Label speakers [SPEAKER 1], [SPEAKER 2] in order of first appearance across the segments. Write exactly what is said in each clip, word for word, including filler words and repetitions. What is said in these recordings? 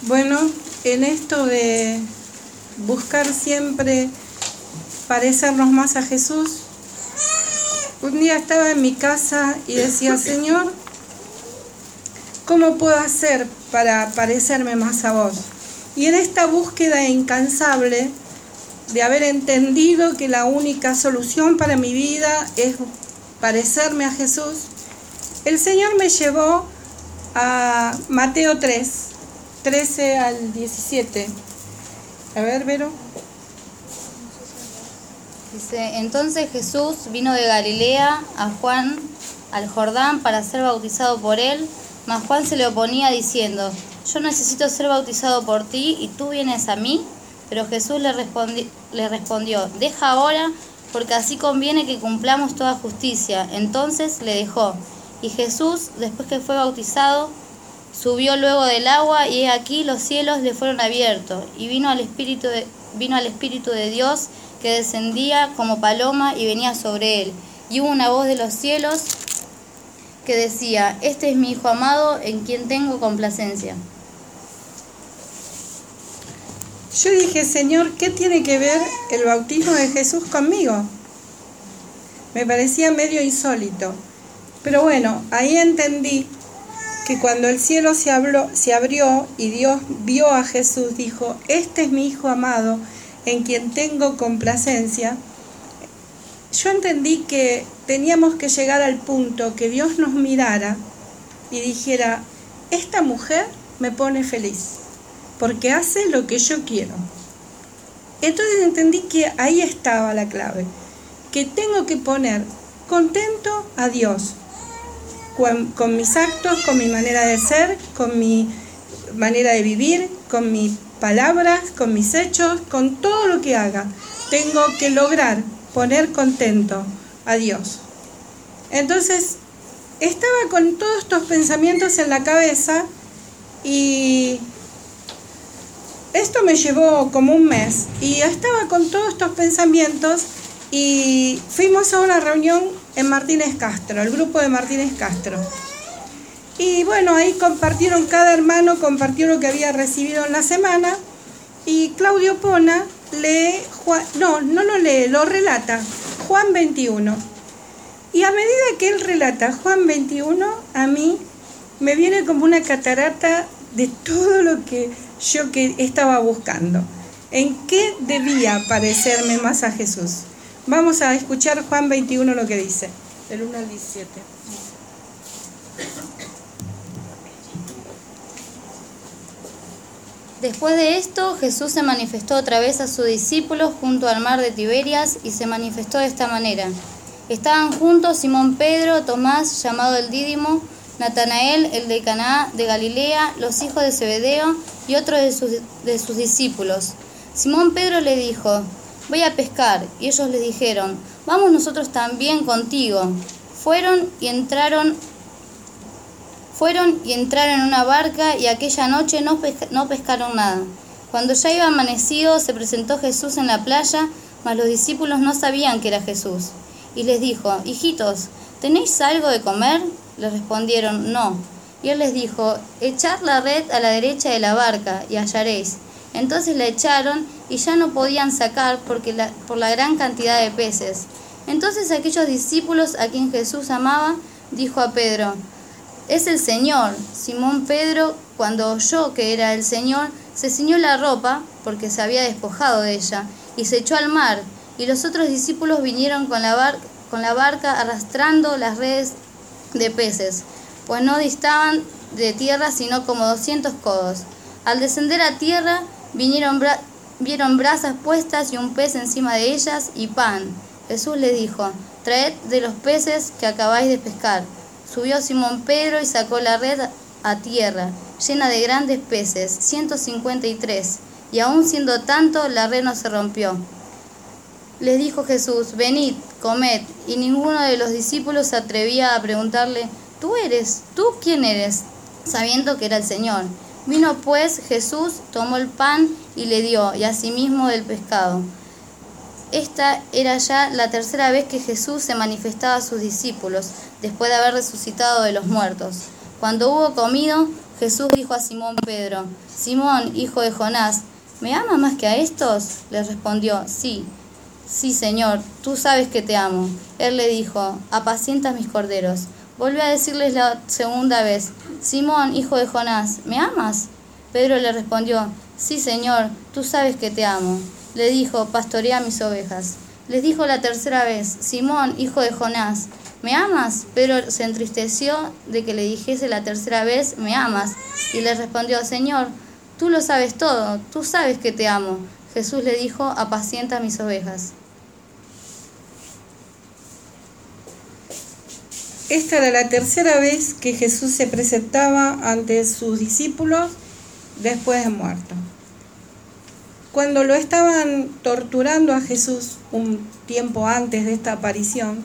[SPEAKER 1] Bueno, en esto de buscar siempre parecernos más a Jesús, un día estaba en mi casa y decía, Señor, ¿cómo puedo hacer para parecerme más a vos? Y en esta búsqueda incansable de haber entendido que la única solución para mi vida es parecerme a Jesús, el Señor me llevó a Mateo tres, trece al diecisiete. A ver, Vero.
[SPEAKER 2] Dice, entonces Jesús vino de Galilea a Juan al Jordán para ser bautizado por él, mas Juan se le oponía diciendo, yo necesito ser bautizado por ti y tú vienes a mí. Pero Jesús le, respondi- le respondió, deja ahora, porque así conviene que cumplamos toda justicia. Entonces le dejó. Y Jesús, después que fue bautizado, subió luego del agua, y he aquí los cielos le fueron abiertos, y vino al Espíritu de, vino al Espíritu de Dios, que descendía como paloma y venía sobre él. Y hubo una voz de los cielos que decía, este es mi Hijo amado, en quien tengo complacencia.
[SPEAKER 1] Yo dije, Señor, ¿qué tiene que ver el bautismo de Jesús conmigo? Me parecía medio insólito. Pero bueno, ahí entendí que cuando el cielo se, habló, se abrió y Dios vio a Jesús, dijo, este es mi Hijo amado, en quien tengo complacencia. Yo entendí que teníamos que llegar al punto que Dios nos mirara y dijera, esta mujer me pone feliz, porque hace lo que yo quiero. Entonces entendí que ahí estaba la clave, que tengo que poner contento a Dios, con, con mis actos, con mi manera de ser, con mi manera de vivir, con mis palabras, con mis hechos, con todo lo que haga. Tengo que lograr poner contento a Dios. Entonces, estaba con todos estos pensamientos en la cabeza y esto me llevó como un mes y estaba con todos estos pensamientos y fuimos a una reunión en Martínez Castro, el grupo de Martínez Castro. Y bueno, ahí compartieron, cada hermano compartió lo que había recibido en la semana y Claudio Pona lee, Juan, no, no lo lee, lo relata, Juan veintiuno. Y a medida que él relata Juan veintiuno, a mí me viene como una catarata de todo lo que yo que estaba buscando. ¿En qué debía parecerme más a Jesús? Vamos a escuchar Juan veintiuno lo que dice, del uno al diecisiete.
[SPEAKER 2] Después de esto, Jesús se manifestó otra vez a sus discípulos junto al mar de Tiberias y se manifestó de esta manera. Estaban juntos Simón Pedro, Tomás, llamado el Dídimo, Natanael, el de Caná de Galilea, los hijos de Zebedeo y otros de sus, de sus discípulos. Simón Pedro le dijo, voy a pescar, y ellos le dijeron, vamos nosotros también contigo. Fueron y entraron Fueron y entraron en una barca y aquella noche no, pesca, no pescaron nada. Cuando ya iba amanecido se presentó Jesús en la playa, mas los discípulos no sabían que era Jesús. Y les dijo, hijitos, ¿tenéis algo de comer? Le respondieron, no. Y él les dijo, echad la red a la derecha de la barca y hallaréis. Entonces la echaron y ya no podían sacar porque la, por la gran cantidad de peces. Entonces aquellos discípulos a quien Jesús amaba, dijo a Pedro, es el Señor. Simón Pedro, cuando oyó que era el Señor, se ciñó la ropa, porque se había despojado de ella, y se echó al mar. Y los otros discípulos vinieron con la, bar- con la barca arrastrando las redes de peces, pues no distaban de tierra sino como doscientos codos. Al descender a tierra, vinieron bra- vieron brasas puestas y un pez encima de ellas y pan. Jesús les dijo, traed de los peces que acabáis de pescar. Subió Simón Pedro y sacó la red a tierra, llena de grandes peces, ciento cincuenta y tres, y aun siendo tanto, la red no se rompió. Les dijo Jesús, venid, comed, y ninguno de los discípulos se atrevía a preguntarle, ¿tú eres? ¿Tú quién eres? Sabiendo que era el Señor. Vino pues Jesús, tomó el pan y le dio, y asimismo del pescado. Esta era ya la tercera vez que Jesús se manifestaba a sus discípulos, después de haber resucitado de los muertos. Cuando hubo comido, Jesús dijo a Simón Pedro: Simón, hijo de Jonás, ¿me amas más que a estos? Le respondió: Sí, sí, Señor, tú sabes que te amo. Él le dijo: apacienta mis corderos. Volvió a decirles la segunda vez: Simón, hijo de Jonás, ¿me amas? Pedro le respondió: Sí, Señor, tú sabes que te amo. Le dijo: pastorea mis ovejas. Les dijo la tercera vez: Simón, hijo de Jonás, ¿me amas? Pedro se entristeció de que le dijese la tercera vez: ¿me amas? Y le respondió: Señor, tú lo sabes todo, tú sabes que te amo. Jesús le dijo: apacienta mis ovejas.
[SPEAKER 1] Esta era la tercera vez que Jesús se presentaba ante sus discípulos después de muerto. Cuando lo estaban torturando a Jesús un tiempo antes de esta aparición,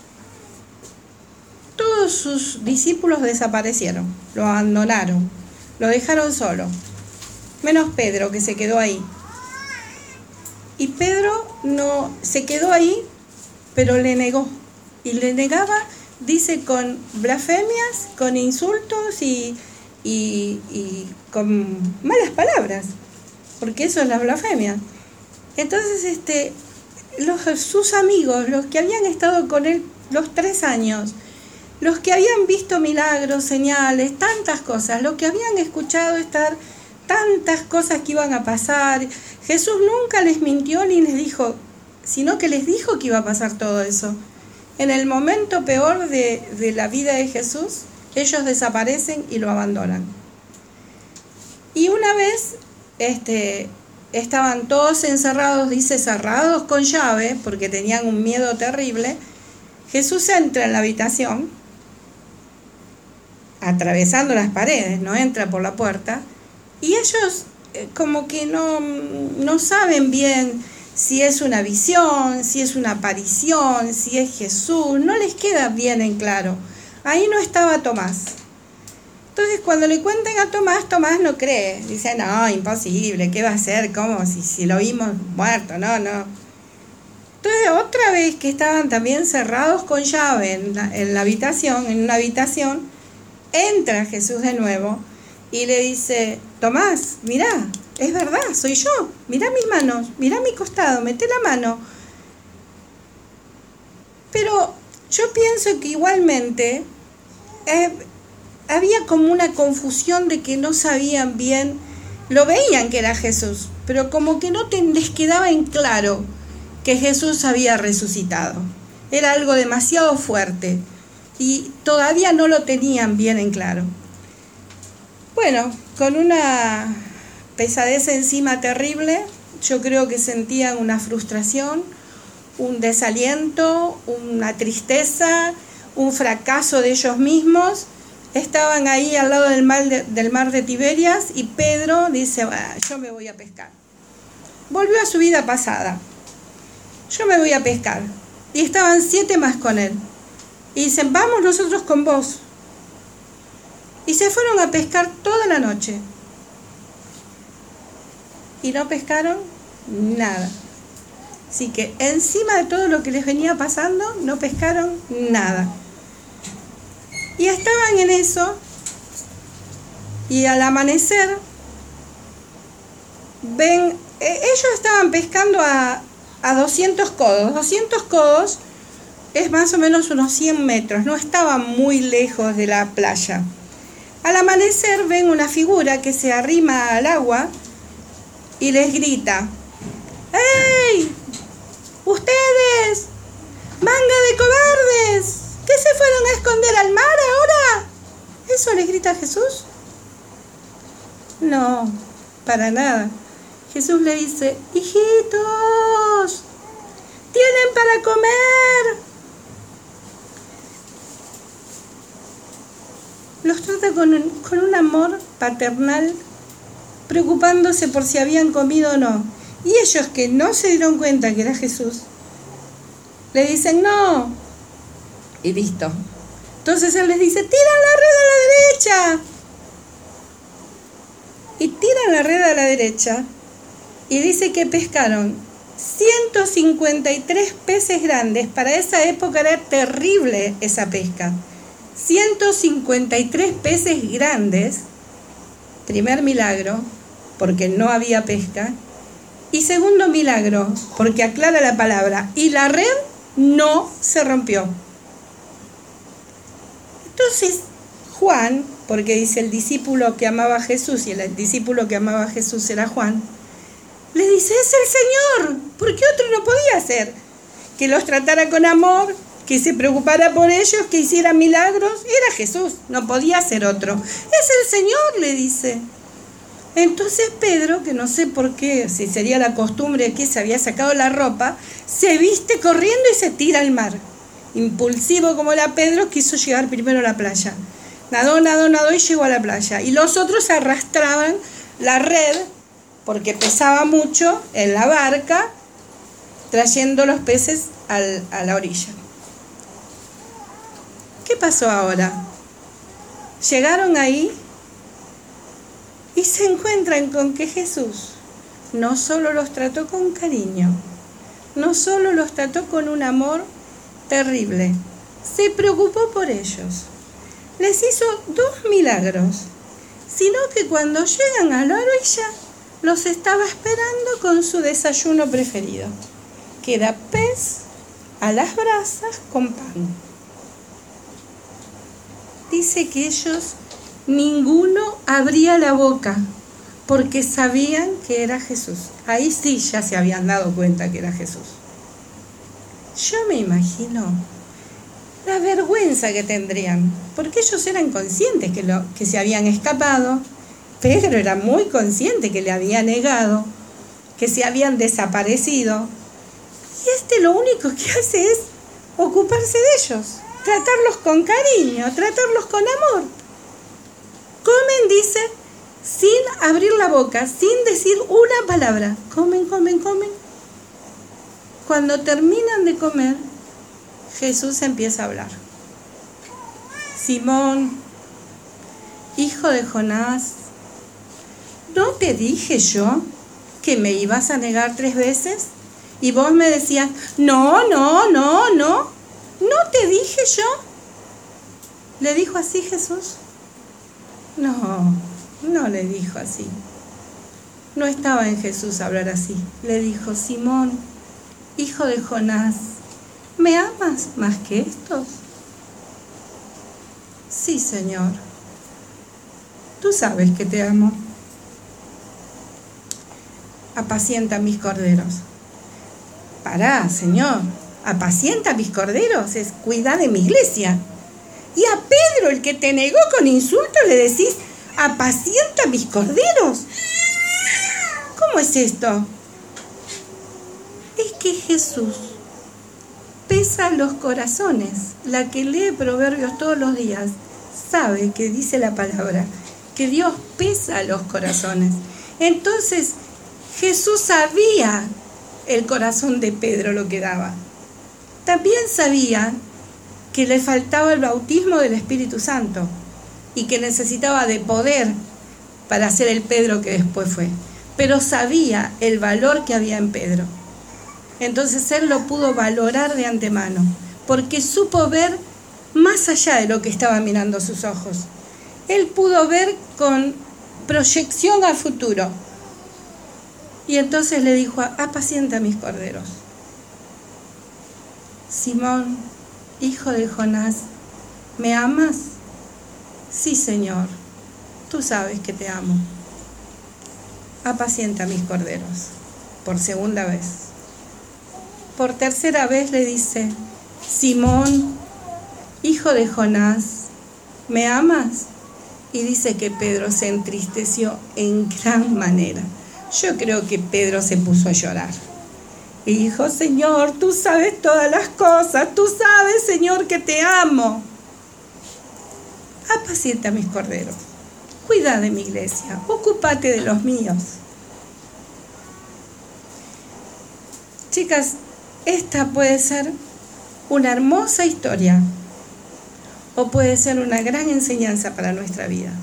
[SPEAKER 1] todos sus discípulos desaparecieron, lo abandonaron, lo dejaron solo, menos Pedro, que se quedó ahí. Y Pedro no se quedó ahí, pero le negó, y le negaba, dice, con blasfemias, con insultos y, y, y con malas palabras, porque eso es la blasfemia. Entonces, este, los, sus amigos, los que habían estado con él los tres años, los que habían visto milagros, señales, tantas cosas, los que habían escuchado estar tantas cosas que iban a pasar, Jesús nunca les mintió ni les dijo, sino que les dijo que iba a pasar todo eso. En el momento peor de, de la vida de Jesús, ellos desaparecen y lo abandonan. Y una vez este, estaban todos encerrados, dice cerrados con llave, porque tenían un miedo terrible. Jesús entra en la habitación, atravesando las paredes, no entra por la puerta, y ellos eh, como que no, no saben bien si es una visión, si es una aparición, si es Jesús, no les queda bien en claro. Ahí no estaba Tomás. Entonces cuando le cuentan a Tomás, Tomás no cree, dice, no, imposible, ¿qué va a ser? ¿Cómo? Si, si lo vimos muerto, no, no. Entonces otra vez que estaban también cerrados con llave en la, en la habitación, en una habitación, entra Jesús de nuevo y le dice, Tomás, mirá, es verdad, soy yo, mirá mis manos, mirá mi costado, mete la mano. Pero yo pienso que igualmente eh, había como una confusión de que no sabían bien, lo veían que era Jesús, pero como que no te, les quedaba en claro que Jesús había resucitado. Era algo demasiado fuerte y todavía no lo tenían bien en claro. Bueno, con una pesadez encima terrible, yo creo que sentían una frustración, un desaliento, una tristeza, un fracaso de ellos mismos. Estaban ahí al lado del mar de, del mar de Tiberias y Pedro dice, bah, yo me voy a pescar. Volvió a su vida pasada. Yo me voy a pescar. Y estaban siete más con él. Y dicen, vamos nosotros con vos. Y se fueron a pescar toda la noche. Y no pescaron nada. Así que encima de todo lo que les venía pasando, no pescaron nada. Y estaban en eso. Y al amanecer, ven, eh, ellos estaban pescando a, a doscientos codos. doscientos codos es más o menos unos cien metros. No estaban muy lejos de la playa. Al amanecer ven una figura que se arrima al agua y les grita, ¡Ey! ¡Ustedes! ¡Manga de cobardes! ¿Qué se fueron a esconder al mar ahora? ¿Eso les grita Jesús? No, para nada. Jesús le dice, hijitos, tienen para comer. Los trata con un, con un amor paternal, preocupándose por si habían comido o no. Y ellos, que no se dieron cuenta que era Jesús, le dicen no. Y listo. Entonces él les dice, tiran la red a la derecha. Y tiran la red a la derecha. Y dice que pescaron ciento cincuenta y tres peces grandes. Para esa época era terrible esa pesca. ciento cincuenta y tres peces grandes, primer milagro, porque no había pesca, y segundo milagro, porque aclara la palabra, y la red no se rompió. Entonces, Juan, porque dice el discípulo que amaba a Jesús, y el discípulo que amaba a Jesús era Juan, le dice, es el Señor, porque otro no podía hacer. Que los tratara con amor, que se preocupara por ellos, que hiciera milagros, era Jesús, no podía ser otro. Es el Señor, le dice. Entonces Pedro, que no sé por qué, si sería la costumbre que se había sacado la ropa, se viste corriendo y se tira al mar. Impulsivo como era Pedro, quiso llegar primero a la playa. Nadó, nadó, nadó y llegó a la playa. Y los otros arrastraban la red, porque pesaba mucho, en la barca, trayendo los peces al, a la orilla. ¿Qué pasó ahora? Llegaron ahí y se encuentran con que Jesús no solo los trató con cariño, no solo los trató con un amor terrible, se preocupó por ellos. Les hizo dos milagros, sino que cuando llegan a la orilla, los estaba esperando con su desayuno preferido, que era pez a las brasas con pan. Dice que ellos, ninguno abría la boca, porque sabían que era Jesús. Ahí sí ya se habían dado cuenta que era Jesús. Yo me imagino la vergüenza que tendrían, porque ellos eran conscientes que, lo, que se habían escapado. Pedro era muy consciente que le había negado, que se habían desaparecido. Y este lo único que hace es ocuparse de ellos, tratarlos con cariño, tratarlos con amor. Comen, dice, sin abrir la boca, sin decir una palabra. Comen, comen, comen. Cuando terminan de comer, Jesús empieza a hablar. Simón, hijo de Jonás, ¿no te dije yo que me ibas a negar tres veces? Y vos me decías, no, no, no, no, ¿no te dije yo? ¿Le dijo así Jesús? No, no le dijo así. No estaba en Jesús hablar así. Le dijo, Simón, hijo de Jonás, ¿me amas más que estos? Sí, Señor. Tú sabes que te amo. Apacienta mis corderos. Pará, Señor. Apacienta mis corderos. Es cuidar de mi iglesia. Y a Pedro, el que te negó con insultos, le decís, apacienta mis corderos. ¿Cómo es esto? Es que Jesús pesa los corazones. La que lee Proverbios todos los días sabe que dice la palabra, que Dios pesa los corazones. Entonces, Jesús sabía el corazón de Pedro lo que daba. También sabía que le faltaba el bautismo del Espíritu Santo y que necesitaba de poder para ser el Pedro que después fue. Pero sabía el valor que había en Pedro. Entonces él lo pudo valorar de antemano, porque supo ver más allá de lo que estaba mirando sus ojos. Él pudo ver con proyección al futuro. Y entonces le dijo, apacienta mis corderos. Simón, hijo de Jonás, ¿me amas? Sí, Señor, tú sabes que te amo. Apacienta mis corderos. Por segunda vez. Por tercera vez le dice, Simón, hijo de Jonás, ¿me amas? Y dice que Pedro se entristeció en gran manera. Yo creo que Pedro se puso a llorar. Y dijo, Señor, tú sabes todas las cosas, tú sabes, Señor, que te amo. Apacienta mis corderos, cuida de mi iglesia, ocúpate de los míos. Chicas, esta puede ser una hermosa historia o puede ser una gran enseñanza para nuestra vida.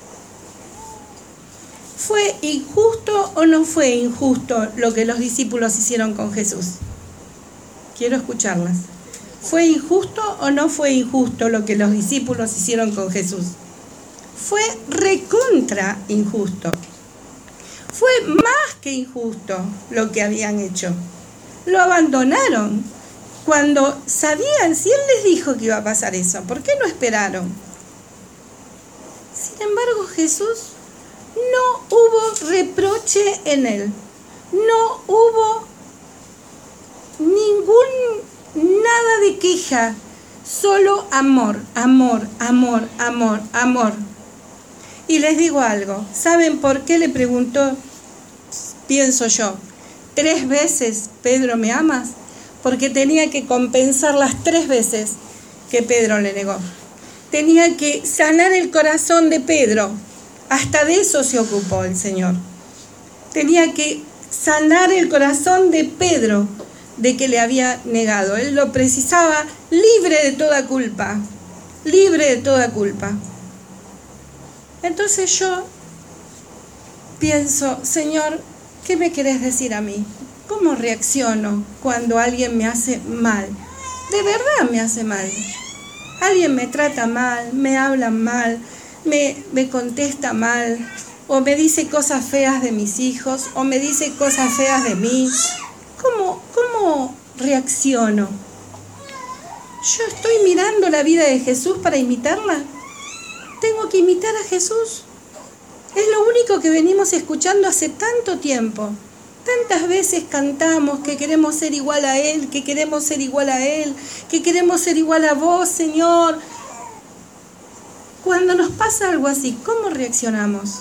[SPEAKER 1] ¿Fue injusto o no fue injusto lo que los discípulos hicieron con Jesús? Quiero escucharlas. ¿Fue injusto o no fue injusto lo que los discípulos hicieron con Jesús? Fue recontra injusto. Fue más que injusto lo que habían hecho. Lo abandonaron cuando sabían, si Él les dijo que iba a pasar eso, ¿por qué no esperaron? Sin embargo, Jesús, no hubo reproche en Él. No hubo ningún, nada de queja. Solo amor, amor, amor, amor, amor. Y les digo algo, ¿saben por qué le preguntó, pienso yo, tres veces, Pedro, ¿me amas? Porque tenía que compensar las tres veces que Pedro le negó. Tenía que sanar el corazón de Pedro. Hasta de eso se ocupó el Señor. Tenía que sanar el corazón de Pedro de que le había negado. Él lo precisaba libre de toda culpa. Libre de toda culpa. Entonces yo pienso, Señor, ¿qué me querés decir a mí? ¿Cómo reacciono cuando alguien me hace mal? De verdad me hace mal. Alguien me trata mal, me habla mal, me, me contesta mal, o me dice cosas feas de mis hijos, o me dice cosas feas de mí. ¿Cómo, cómo reacciono? ¿Yo estoy mirando la vida de Jesús para imitarla? ¿Tengo que imitar a Jesús? Es lo único que venimos escuchando hace tanto tiempo. Tantas veces cantamos que queremos ser igual a Él, que queremos ser igual a Él, que queremos ser igual a vos, Señor. Cuando nos pasa algo así, ¿cómo reaccionamos?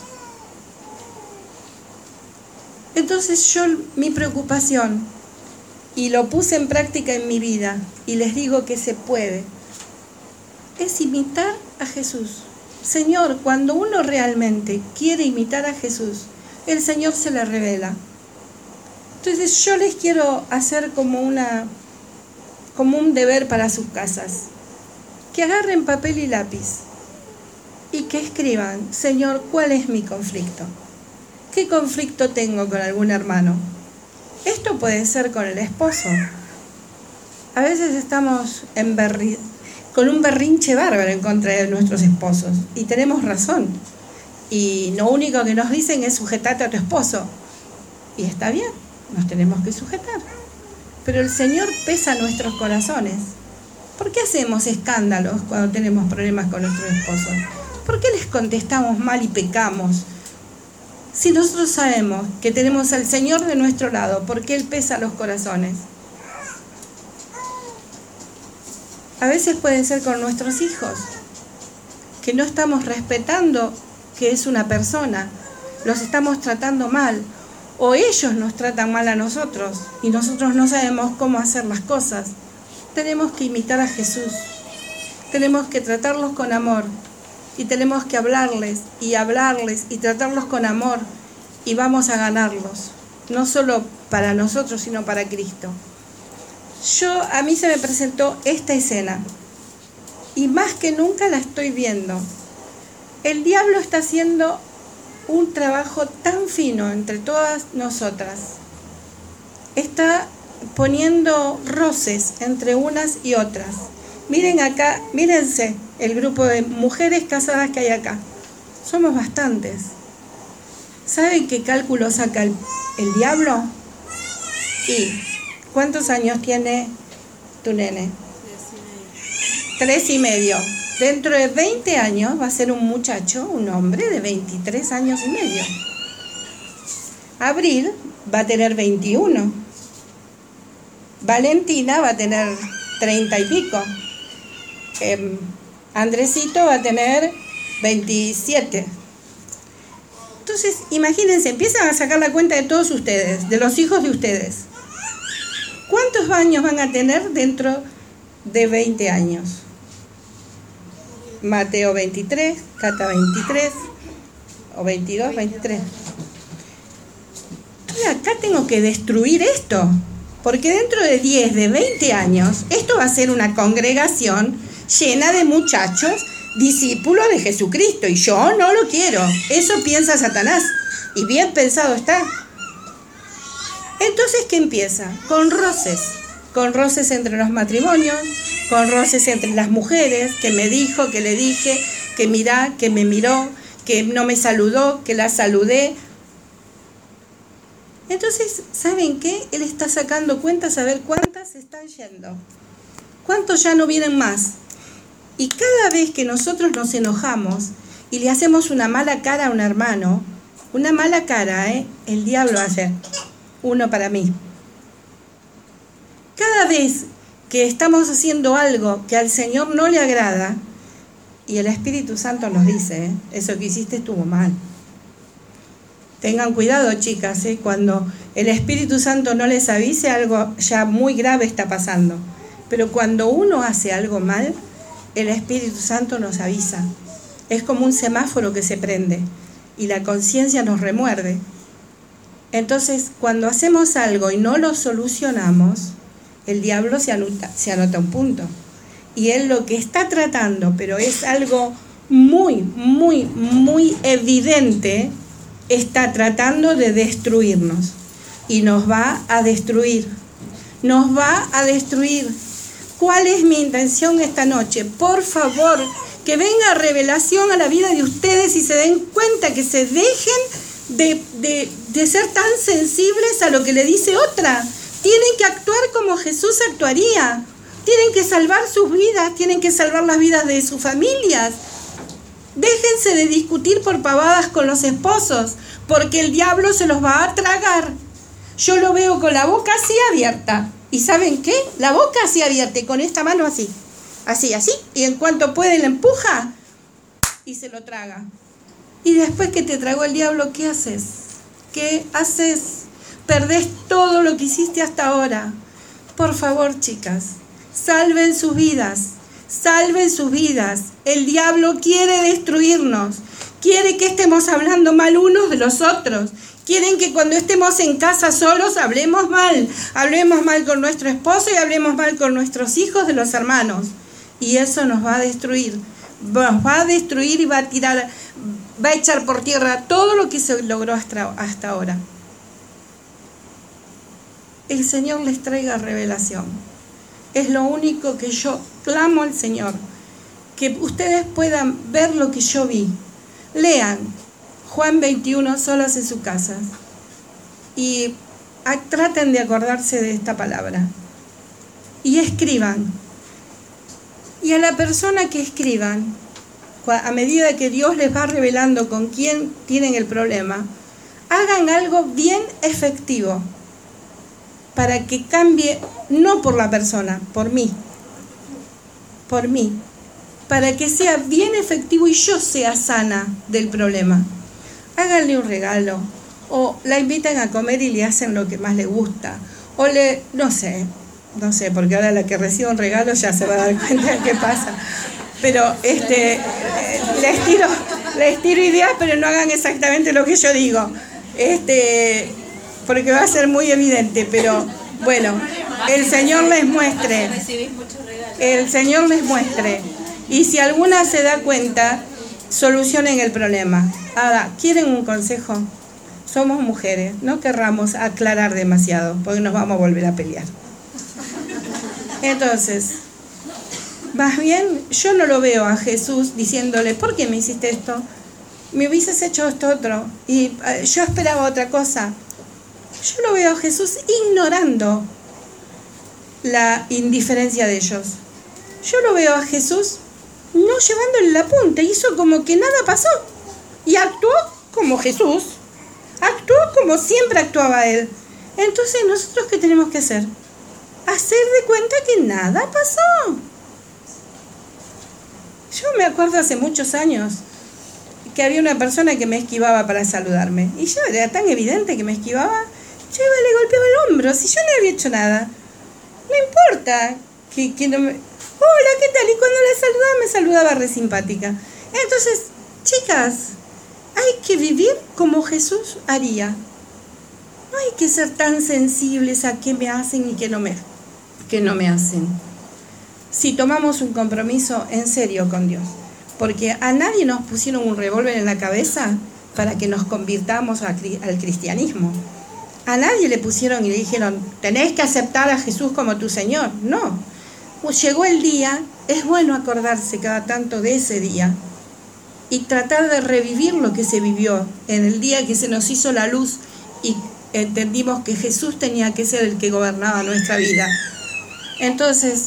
[SPEAKER 1] Entonces yo, mi preocupación, y lo puse en práctica en mi vida, y les digo que se puede, es imitar a Jesús. Señor, cuando uno realmente quiere imitar a Jesús, el Señor se le revela. Entonces yo les quiero hacer como una, como un deber para sus casas. Que agarren papel y lápiz y que escriban, Señor, ¿cuál es mi conflicto? ¿Qué conflicto tengo con algún hermano? Esto puede ser con el esposo. A veces estamos en berri- con un berrinche bárbaro en contra de nuestros esposos y tenemos razón. Y lo único que nos dicen es sujetate a tu esposo. Y está bien. Nos tenemos que sujetar. Pero el Señor pesa nuestros corazones. ¿Por qué hacemos escándalos cuando tenemos problemas con nuestros esposos? ¿Por qué les contestamos mal y pecamos? Si nosotros sabemos que tenemos al Señor de nuestro lado, ¿por qué Él pesa los corazones? A veces pueden ser con nuestros hijos, que no estamos respetando que es una persona, los estamos tratando mal. O ellos nos tratan mal a nosotros y nosotros no sabemos cómo hacer las cosas. Tenemos que imitar a Jesús. Tenemos que tratarlos con amor. Y tenemos que hablarles y hablarles y tratarlos con amor. Y vamos a ganarlos. No solo para nosotros, sino para Cristo. Yo, a mí se me presentó esta escena. Y más que nunca la estoy viendo. El diablo está haciendo un trabajo tan fino entre todas nosotras. Está poniendo roces entre unas y otras. Miren acá, mírense el grupo de mujeres casadas que hay acá. Somos bastantes. ¿Saben qué cálculo saca el, el diablo? ¿Y cuántos años tiene tu nene? Tres y medio. Dentro de veinte años va a ser un muchacho, un hombre de veintitrés años y medio. Abril va a tener veintiuno. Valentina va a tener treinta y pico. Eh, Andresito va a tener veintisiete. Entonces, imagínense, empiezan a sacar la cuenta de todos ustedes, de los hijos de ustedes. ¿Cuántos años van a tener dentro de veinte años? Mateo veintitrés, Cata veintitrés, o veintidós, veintitrés. Entonces acá tengo que destruir esto, porque dentro de diez, de veinte años, esto va a ser una congregación llena de muchachos, discípulos de Jesucristo, y yo no lo quiero. Eso piensa Satanás, y bien pensado está. Entonces, ¿qué empieza? Con roces. con roces entre los matrimonios, con roces entre las mujeres, que me dijo, que le dije, que mirá, que me miró, que no me saludó, que la saludé. Entonces, ¿saben qué? Él está sacando cuentas a ver cuántas están yendo, cuántos ya no vienen más. Y cada vez que nosotros nos enojamos y le hacemos una mala cara a un hermano, una mala cara, ¿eh? El diablo hace uno para mí. Cada vez que estamos haciendo algo que al Señor no le agrada, y el Espíritu Santo nos dice, ¿eh? Eso que hiciste estuvo mal. Tengan cuidado, chicas, ¿eh? Cuando el Espíritu Santo no les avise, algo ya muy grave está pasando. Pero cuando uno hace algo mal, el Espíritu Santo nos avisa. Es como un semáforo que se prende y la conciencia nos remuerde. Entonces, cuando hacemos algo y no lo solucionamos, el diablo se anota, se anota un punto. Y él lo que está tratando, pero es algo muy, muy, muy evidente, está tratando de destruirnos. Y nos va a destruir. Nos va a destruir. ¿Cuál es mi intención esta noche? Por favor, que venga revelación a la vida de ustedes y se den cuenta, que se dejen de, de, de ser tan sensibles a lo que le dice otra. Tienen que actuar como Jesús actuaría. Tienen que salvar sus vidas, tienen que salvar las vidas de sus familias. Déjense de discutir por pavadas con los esposos, porque el diablo se los va a tragar. Yo lo veo con la boca así abierta. ¿Y saben qué? La boca así abierta y con esta mano así. Así, así. Y en cuanto puede la empuja y se lo traga. Y después que te tragó el diablo, ¿qué haces? ¿Qué haces? Perdés todo lo que hiciste hasta ahora. Por favor, chicas, salven sus vidas. Salven sus vidas. El diablo quiere destruirnos. Quiere que estemos hablando mal unos de los otros. Quieren que cuando estemos en casa solos hablemos mal. Hablemos mal con nuestro esposo y hablemos mal con nuestros hijos de los hermanos. Y eso nos va a destruir. Nos va a destruir y va a tirar, va a echar por tierra todo lo que se logró hasta, hasta ahora. El Señor les traiga revelación. Es lo único que yo clamo al Señor. Que ustedes puedan ver lo que yo vi. Lean Juan veintiuno solos en su casa y a, traten de acordarse de esta palabra y escriban. Y a la persona que escriban, a medida que Dios les va revelando con quién tienen el problema, hagan algo bien efectivo para que cambie, no por la persona, por mí, por mí, para que sea bien efectivo y yo sea sana del problema. Háganle un regalo, o la invitan a comer y le hacen lo que más le gusta, o le, no sé, no sé, porque ahora la que recibe un regalo ya se va a dar cuenta de qué pasa, pero este, les tiro, les tiro ideas, pero no hagan exactamente lo que yo digo, este, porque va a ser muy evidente, pero bueno, el Señor les muestre, el Señor les muestre, y si alguna se da cuenta, solucionen el problema. Ahora, ¿quieren un consejo? Somos mujeres, no querramos aclarar demasiado, porque nos vamos a volver a pelear. Entonces, más bien, yo no lo veo a Jesús diciéndole, ¿por qué me hiciste esto? Me hubieses hecho esto otro, y uh, yo esperaba otra cosa. Yo lo veo a Jesús ignorando la indiferencia de ellos. Yo lo veo a Jesús no llevándole la punta, hizo como que nada pasó y actuó como Jesús, actuó como siempre actuaba él. Entonces, ¿nosotros qué tenemos que hacer? Hacer de cuenta que nada pasó. Yo me acuerdo hace muchos años que había una persona que me esquivaba para saludarme y yo era tan evidente que me esquivaba, yo iba y le golpeaba el hombro, si yo no había hecho nada. No importa que, que no me... Hola, ¿qué tal? Y cuando la saludaba, me saludaba re simpática. Entonces, chicas, hay que vivir como Jesús haría. No hay que ser tan sensibles a qué me hacen y qué no me, qué no me hacen. Si tomamos un compromiso en serio con Dios, porque a nadie nos pusieron un revólver en la cabeza para que nos convirtamos a, al cristianismo. A nadie le pusieron y le dijeron, tenés que aceptar a Jesús como tu Señor. No. Pues llegó el día, es bueno acordarse cada tanto de ese día y tratar de revivir lo que se vivió en el día que se nos hizo la luz y entendimos que Jesús tenía que ser el que gobernaba nuestra vida. Entonces,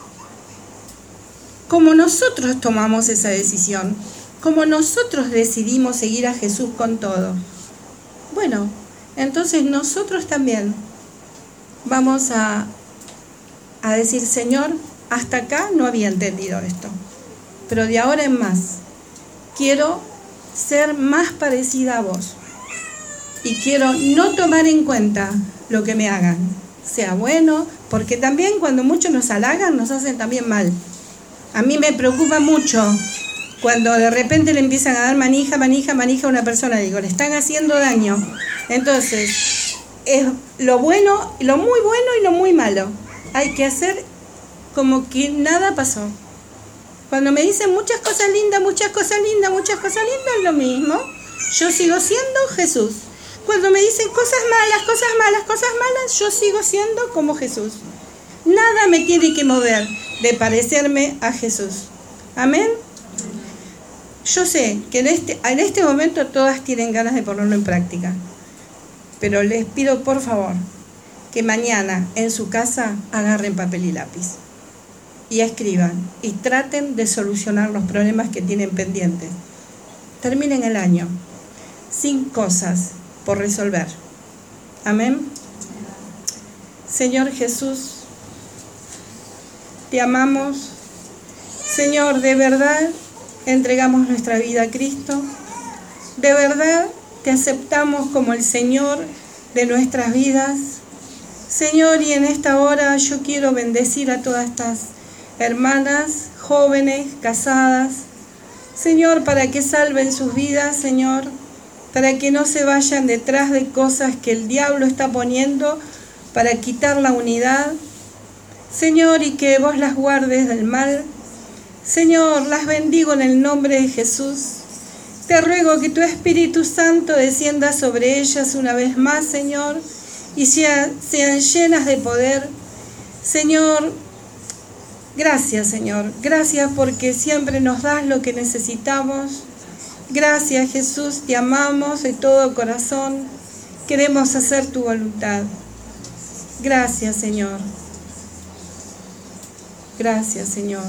[SPEAKER 1] como nosotros tomamos esa decisión, como nosotros decidimos seguir a Jesús con todo, bueno, entonces nosotros también vamos a, a decir, Señor, hasta acá no había entendido esto, pero de ahora en más quiero ser más parecida a vos y quiero no tomar en cuenta lo que me hagan, sea bueno, porque también cuando muchos nos halagan nos hacen también mal. A mí me preocupa mucho cuando de repente le empiezan a dar manija, manija, manija a una persona, digo, le están haciendo daño. Entonces, es lo bueno, lo muy bueno y lo muy malo. Hay que hacer como que nada pasó. Cuando me dicen muchas cosas lindas, muchas cosas lindas, muchas cosas lindas, es lo mismo. Yo sigo siendo Jesús. Cuando me dicen cosas malas, cosas malas, cosas malas, yo sigo siendo como Jesús. Nada me tiene que mover de parecerme a Jesús. Amén. Yo sé que en este, en este momento todas tienen ganas de ponerlo en práctica, pero les pido por favor que mañana en su casa agarren papel y lápiz y escriban y traten de solucionar los problemas que tienen pendientes. Terminen el año sin cosas por resolver. Amén. Señor Jesús, te amamos. Señor, de verdad entregamos nuestra vida a Cristo. De verdad te aceptamos como el Señor de nuestras vidas. Señor, y en esta hora yo quiero bendecir a todas estas hermanas, jóvenes, casadas. Señor, para que salven sus vidas, Señor, para que no se vayan detrás de cosas que el diablo está poniendo para quitar la unidad. Señor, y que vos las guardes del mal. Señor, las bendigo en el nombre de Jesús. Te ruego que tu Espíritu Santo descienda sobre ellas una vez más, Señor, y sea, sean llenas de poder. Señor, gracias, Señor. Gracias porque siempre nos das lo que necesitamos. Gracias, Jesús. Te amamos de todo corazón. Queremos hacer tu voluntad. Gracias, Señor. Gracias, Señor.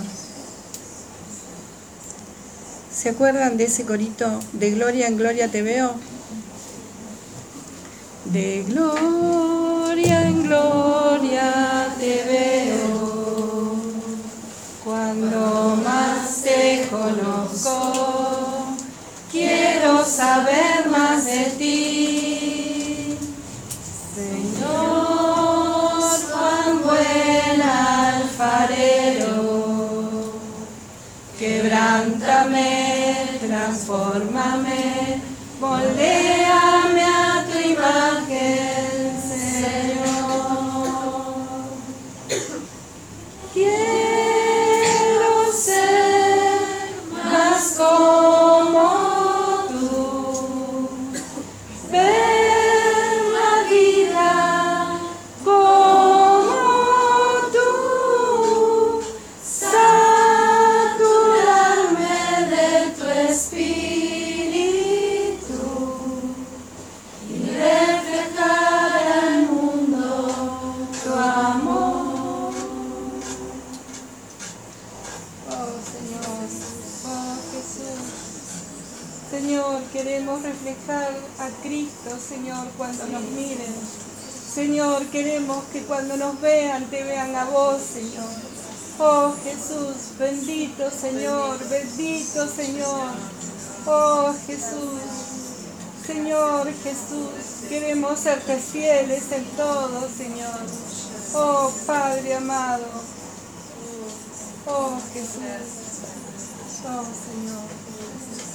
[SPEAKER 1] ¿Se acuerdan de ese corito de Gloria en Gloria te veo? De gloria en gloria te veo, cuando más te conozco, quiero saber más de ti. Señor, cuán buen alfarero, quebrántame, transfórmame, moléame a tu imagen, Señor. Quiero ser más como tú, ver la vida como tú, saturarme de tu espíritu y reflejar al mundo tu amor. Oh Señor, oh Jesús. Señor, queremos reflejar a Cristo, Señor, cuando nos miren. Señor, queremos que cuando nos vean, te vean a vos, Señor. Oh Jesús, bendito Señor, bendito Señor. Oh Jesús, Señor Jesús, queremos serte fieles en todo, Señor. Oh Padre amado. Oh Jesús, oh Señor.